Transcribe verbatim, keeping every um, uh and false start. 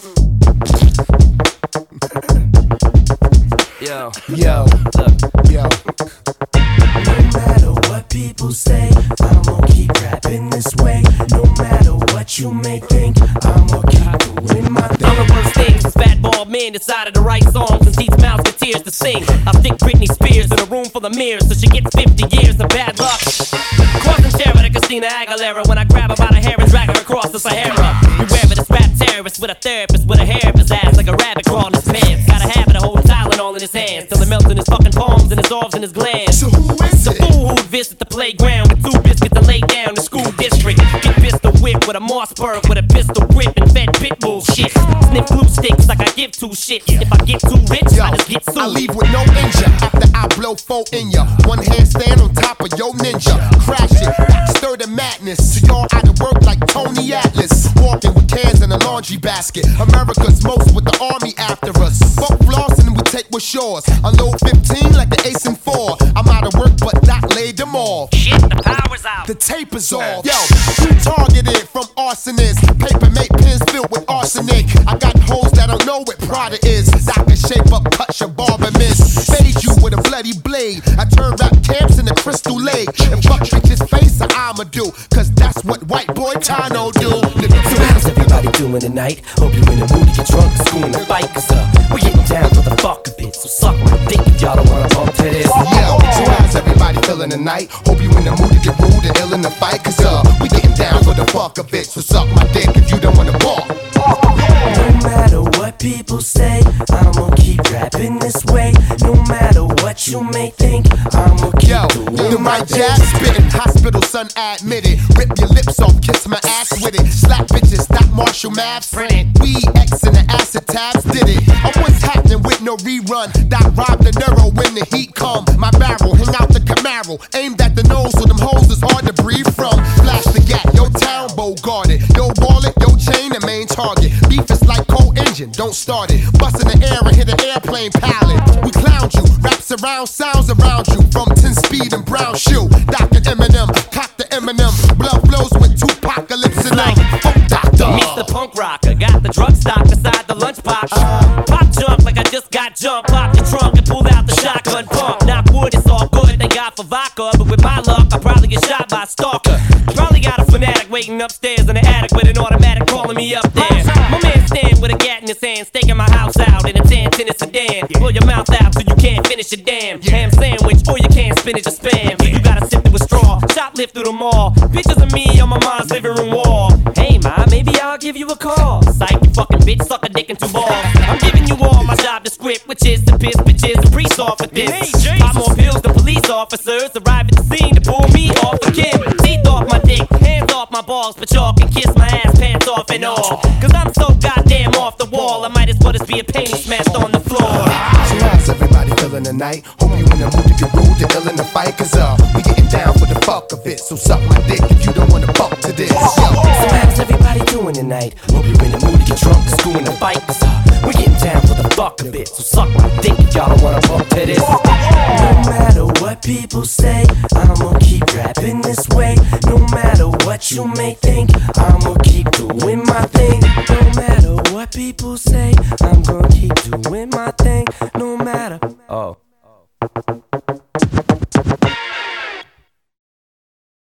Yo, Yo, look. yo. No matter what people say, I'm gonna keep rapping this way. No matter what you may think, I'm gonna keep doing my thing. I'm the worst thing since Fat Bald Man decided to write songs and teach mouths to tears to sing. I stick Britney Spears in a room full of mirrors so she gets fifty years of bad luck. Crossing Sarah to Christina Aguilera when I grab her by the hair and drag her across the Sahara. Beware of this rap terrorist with a therapist with a hair up his ass like a rabbit crawling his pants. Got a habit of holding Tylenol in his hands till it melts in his fucking palms and dissolves in his glands. So who is The it? fool who'd visit the playground with two biscuits to lay down the school district. Get pistol whipped with a Mossberg with a pistol grip and fed pit bull shit. Sniff glue sticks like I give two shits. If I get too rich, Yo, I just get sued. I leave with no injure after I blow four in ya. One handstand on top of yo ninja. Crash it, back stir the madness. So y'all out of work like Tony Atlas. Walking with cans in a laundry basket. America's most with the army after us. Fuck flossing and we take what's yours. Unload fifteen like the ace and four. I'm out of work but not laid them off. Shit, the power's out. The tape is off. Yo, who targeted from arsonists? Paper make pens filled with arsenic. I got hoes that don't know what Prada is. That can shape up, cut your barber miss. Fade you with a bloody blade. I turn rap camps into Crystal Lake. And fuck bitches face I'ma do. Cause that's what white boy Tano do. So how's everybody doing tonight? Hope you in the mood to get drunk and school in the fight. Cause uh, we getting down for the fuck of it. So suck my dick if y'all don't wanna bump to this. Yo, so how's everybody feeling tonight? Hope you in the mood to get rude and ill in the fight. Cause uh, we getting down for the fuck of it. So suck my dick if you don't wanna bump. No matter what people say, I'm gonna keep rapping this way. No matter what you may think, I'm gonna keep Yo, doing the my right thing. jab spitting, hospital son admitted. Rip your lips off, kiss my ass with it. Slap bitches, not Marshall Maps. We X and the acid tabs did it. Oh, what's happening with no rerun? Doc rob the neuro when the heat come. My barrel, hang out the Camaro. Aimed at the nose so them hoes is hard to breathe from. Flash the gap, yo town bow guarded. Yo wallet, yo chain, the main target. Beef is like cold engine, don't start it. Bust in the air and hit an airplane pallet. We clowned you, raps around, sounds around you. From ten speed and brown shoe. Doctor Eminem, cock the Eminem. Blood flows with two apocalypse and like fuck doctor. Mister Punk Rocker got the drug stock beside the lunchbox. Pop junk like I just got jumped. Pop the trunk and pulled out the shotgun pump. Knock wood, it's all good, thank God for vodka. But with my luck, I'll probably get shot by a stalker. Probably got a fanatic waiting upstairs in the attic with an automatic calling me up there. My man stand with a gat in his hand, staking my house out in a tan tinted sedan. Blow your mouth out so you can't finish a damn ham sandwich or you can't spinach or spam. You gotta sip through a straw, shoplift through the mall. Pictures of me on my mom's living room wall. Hey ma, maybe I'll give you a call. Psych, you fucking bitch, suck a dick in two balls. I'm giving you all my job descript, which is to piss bitches and priest off with this. Pop more pills than police officers arrive at the scene to pull me off the Kim. Teeth off my dick, hands off my balls, but y'all can kiss my ass pants off and all. Cause I'm so goddamn off the wall, I might as well just be a painting smashed on the floor. So how's everybody feeling tonight? Hope you in the mood to get rude and ill in the fight. Cause uh, we getting down for the fuck of it. So suck my dick if you don't wanna fuck to this. Yo. So how's everybody doing tonight? Hope you're in the mood to get drunk and school in the fight. Cause uh, we getting down for the fuck of it. So suck my dick if y'all don't wanna bump to this. No matter what people say, I'm gonna keep rapping this way. No matter what you may think, I'm gonna keep doing my thing. No matter what people say, I'm gonna keep doing my thing. No matter. Oh.